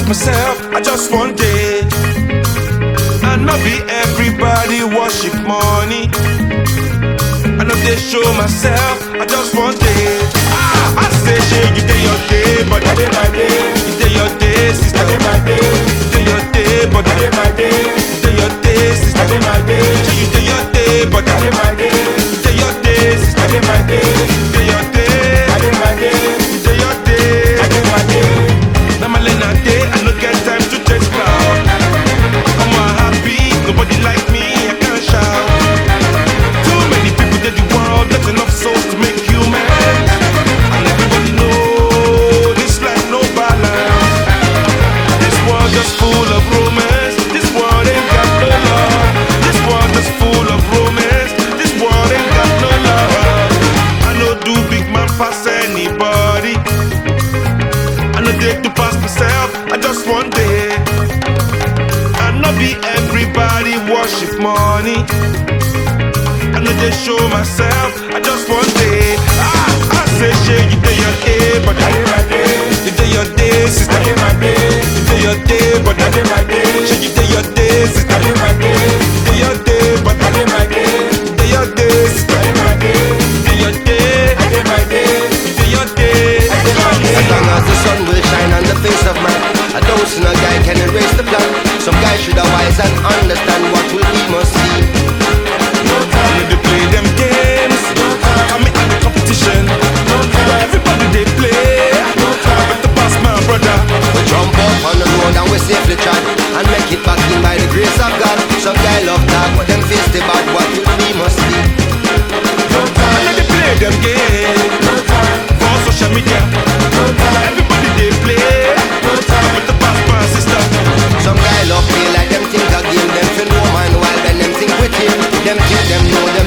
pass myself, I just one day. And not be everybody worship money. I know they show myself, I just one day. I say, shey, you day your day, but I day my day. You day your day, sister, I day my day. You day your day, but I day my day. You day your day, sister, I day my day. You day your day, but I day my day. You day your day, sister, I day my day. You day your day, I day my day. You day your day, I day my day. Now my lena day, I no get time to chase cloud. I'm not happy, nobody like me, I can't shout. Too many people in the world, not enough souls to make human. And everybody know this life no balance. This world just full of romance. This world ain't got no love. This world just full of romance. This world ain't got no love. I know do big man pass anybody. I know they to pass myself, I just one day. And not be everybody worship money. I know they show myself, I just one day. I say, shey, you day your day, but I day my day. You day your day, sister, I day my day. You day your day, but I day my day. Shey, you day your day, sister, I day my day. You day your day, but I day my day. You day your day, sister, I day my day. You day your day, I day my day. You day your day, I day my day. As long as the sun will shine on the face of man, I don't see no guy can erase the plan. Some guys should have wise and understand what will we must see. They play them games, I'm at the competition. Where everybody they play, I better pass my brother. We jump up on the road and we safely chat and make it back in by the grace of God. Some guy love talk, but them face the bad. What will we must be. And they play them games for social media. Everybody they play, I better pass my sister. Some guy love play like them think a game. Them feel no man while when them think with him. Them think them know them